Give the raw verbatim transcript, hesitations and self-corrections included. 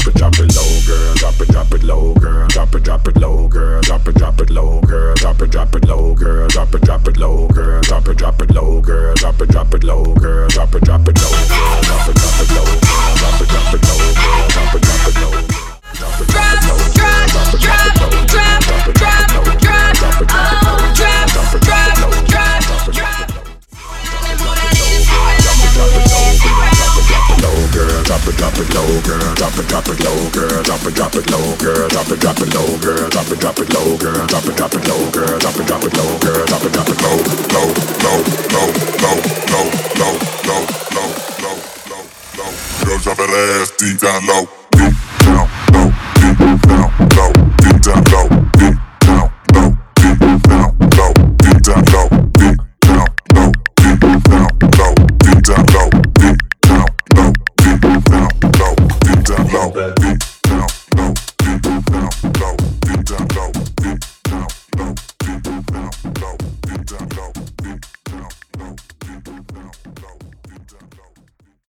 it, drop it low, girl. Drop it, drop it low, girl. Drop it, drop it low, girl. Drop it, drop it low, girl. Drop it, drop it low, girl. Drop it, drop it low, girl. Drop it, drop it low, girl. Drop it, drop it low, girl. Drop it, drop it low, girl. Drop it, drop it low, girl. Drop it, drop it low, girl. Drop it, drop it low. Drop it, drop it low, girl. Drop it, drop it low, girl. Drop it, drop it low, girl. Drop it, drop it low, girl. Drop it, drop it low, girl. Drop it, drop it low, girl. Drop it, drop it low, girl. Drop it, drop it low, girl. Drop it, drop it low, girl. Drop it, drop it low, girl. Drop it, drop it low, girl. Drop it, drop it low, girl. Drop it, drop it low, girl. Drop it, drop it low, low, low, low, low, low, low, low, low, low, low, low. Girl, drop that ass deep down low.